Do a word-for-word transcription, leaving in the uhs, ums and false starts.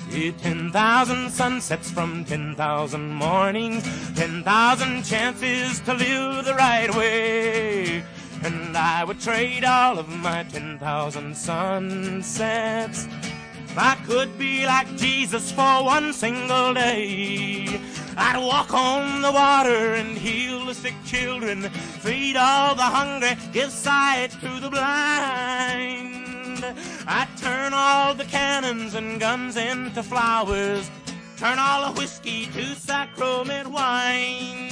Yeah, ten thousand sunsets from ten thousand mornings, ten thousand chances to live the right way. And I would trade all of my ten thousand sunsets if I could be like Jesus for one single day. I'd walk on the water and heal the sick children, feed all the hungry, give sight to the blind. I'd turn all the cannons and guns into flowers, turn all the whiskey to sacrament wine.